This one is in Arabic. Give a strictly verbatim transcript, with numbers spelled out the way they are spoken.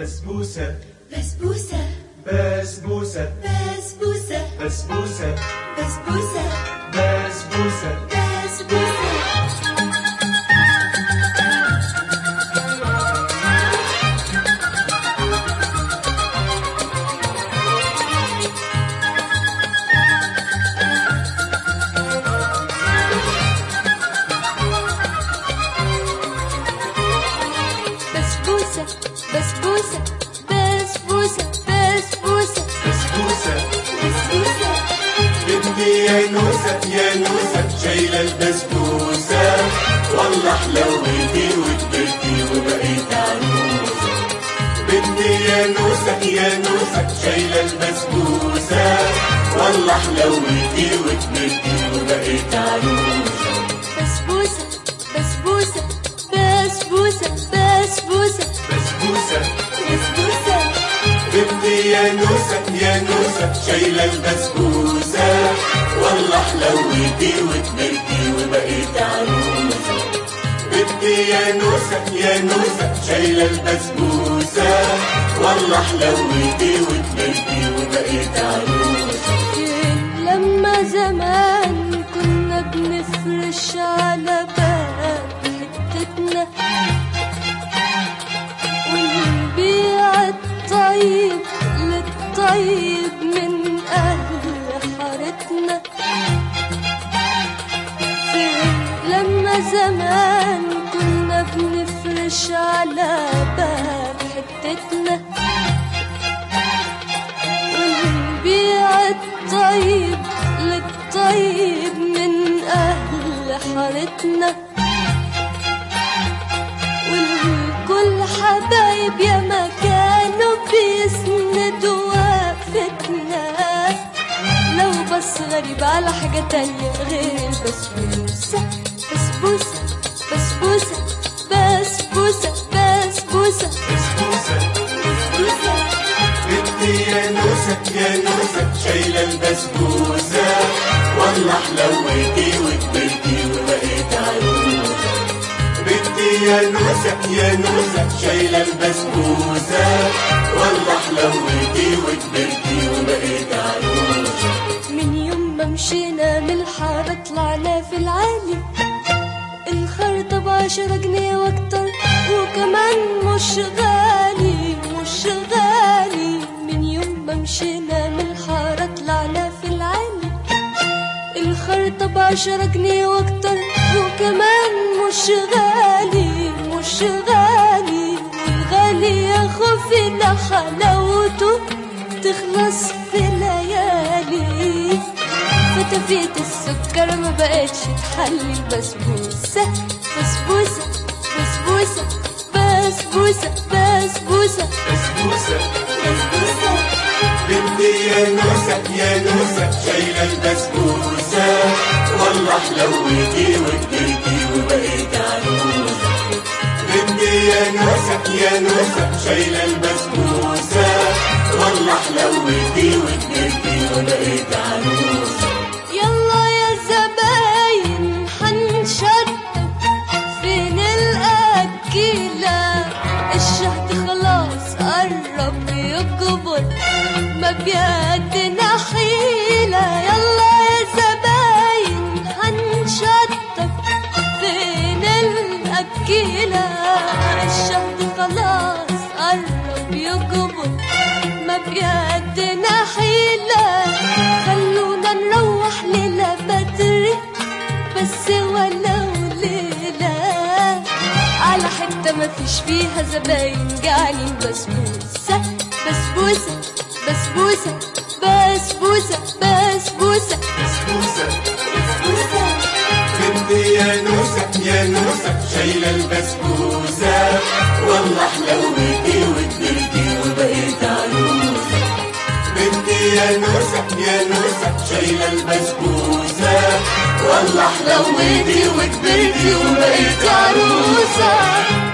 بسبوسة بسبوسة بسبوسة بسبوسة بسبوسة بسبوسة بسبوسة بسبوسة بسبوسة بسبوسة بسبوسة بسبوسة بسبوسة بسبوسة بنتي يا نوسة يا نوسة شايلة البسبوسة والله حلوتي وكبرتي وبقيت عروسة. بنتي يا نوسة يا نوسة شايلة البسبوسة والله حلوتي وكبرتي وبقيت عروسة. بسبوسة بسبوسة بسبوسة بسبوسة بسبوسة بسبوسة بنتي يا نوسة يا نوسة شايلة البسبوسة والله حلوتي وكبرتي وبقيت عروسة. بنتي يا نوسة يا نوسة شايلة البسبوسة والله حلوتي وكبرتي وبقيت عروسة. لما زمان كنا بنفرش على باب حتتنا ونبيع الطيب للطيب من أهل حارتنا. لما زمان كنا بنفرش على باب حتتنا ونبيع الطيب للطيب من أهل حارتنا. والكل حبايب يا ما كانوا بيسندوا وقفتنا. لو بس غريب على حاجة تانية غير البسبوسة بسبوسة بسبوسة بسبوسة بسبوسة بسبوسة بسبوسة بنتي يا نوسة يا نوسة شايلة البسبوسة والله حلوتي وكبرتي وبقيت عروسة. بنتي يا نوسة يا نوسة شايلة البسبوسة والله حلوتي وكبرتي وبقيت عروسة. من يوم ما مشينا من الحارة طلعنا في العالي. الخرطة بعشرة جنيه واكتر وكمان مش غالي مش غالي. من يوم ما مشينا من الحارة طلعنا في العالي. الخرطة بعشرة جنيه واكتر وكمان مش غالي مش غالي. والغالي يا خوفي لا حلاوته تخلص في ليالي. فتفيت السكر ما بقتش تحلي. البسبوسة بسبوسة بسبوسة بسبوسة بسبوسة بسبوسة بسبوسة بنتي يا نوسة يا نوسة شايلة البسبوسة والله حلوتي وكبرتي وبقيت عروسة. بنتي يا نوسة يا نوسة شايلة البسبوسة والله حلوتي وكبرتي وبقيت عروسة. يلا يا زباين حنشرب فين الأكيلة. الشهد خلاص قرب يكبر ما بيدنا حيلة. يلا يا زباين حنشرب فين الأكيلة. الشهد خلاص قرب يكبر ما بيدنا حيلة. خلونا نروح ليلة بدري بس ولو ليلة على حتة ما فيش فيها زباين جعانين. بسبوسة بسبوسة بسبوسة بسبوسة بسبوسة بسبوسة بسبوسة بنتي يا نوسة يا نوسة شايلة البسبوسة والله حلوتي وكبرتي وبقيت عروسة. بنتي يا نوسة يا نوسة شايلة البسبوسة والله حلوتي وكبرتي وبقيت عروسة.